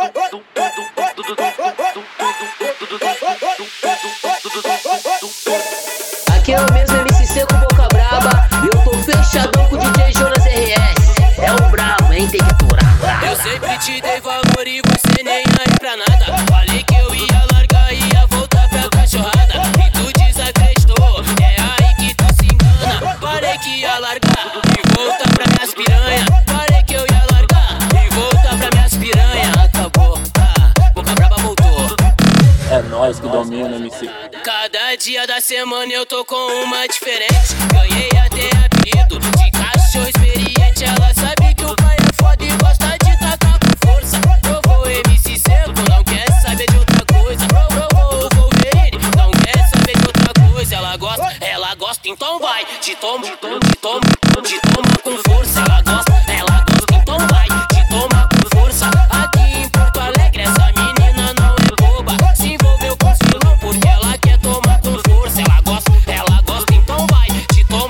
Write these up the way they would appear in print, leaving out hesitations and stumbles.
Aqui é o mesmo MC Seco Boca Braba e eu tô fechadão com o DJ Jonas RS. É o brabo, hein? Tem que aturar. Eu sempre te dei valor e você nem aí pra nada. Falei que eu ia largar e ia voltar pra cachorrada, e tu desacreditou, é aí que tu se engana. Falei que ia largar e voltar pra minhas piranha. Falei que eu ia largar e voltar pra minhas piranha. Acabou, Boca Braba voltou. É nóis que domina, MC. Cada dia da semana eu tô com uma diferente. Ganhei até apelido de cachorro experiente. Ela sabe que o pai é foda e gosta de tacar com força. Provou MC Seco, não quer saber de outra coisa. Provou o Wolverine, não quer saber de outra coisa. Ela gosta, então vai. Te toma com força. Ela gosta, então vai. Te toma com força. Aqui em Porto Alegre essa menina não é boba. Se envolveu com os vilão porque ela quer tomar com força. Ela gosta, então vai. Te toma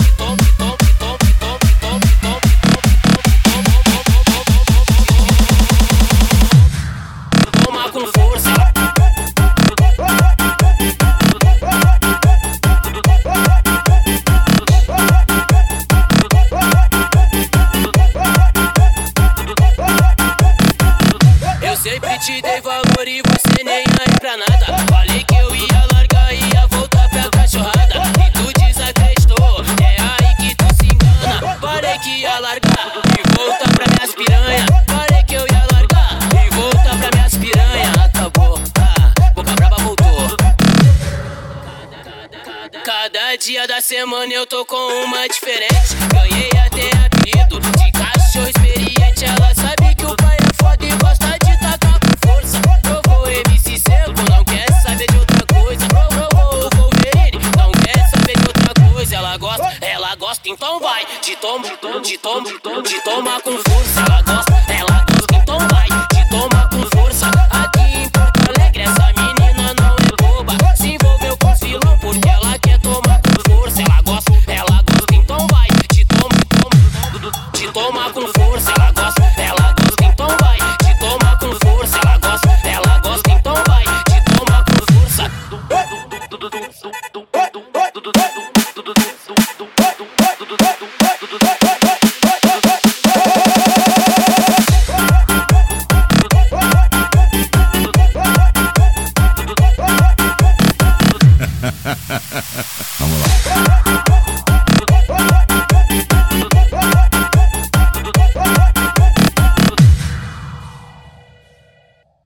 com força. Eu sempre te dei valor e você nem aí pra nada. Falei que eu ia largar e ia voltar pra cachorrada, e tu desacreditou, é aí que tu se engana. Falei que ia largar e voltar pra minhas piranha. Falei que eu ia largar e voltar pra minhas piranha. Acabou, Boca Braba voltou. Cada dia da semana eu tô com uma diferente. Ganhei até apelido de cachorro experiente. Ela sabe que o pai é foda e gosta de tacar com força. Provou MC Seco, não quer saber de outra coisa. Provou o Wolverine, não quer saber de outra coisa. Ela gosta, então vai. Te toma com força.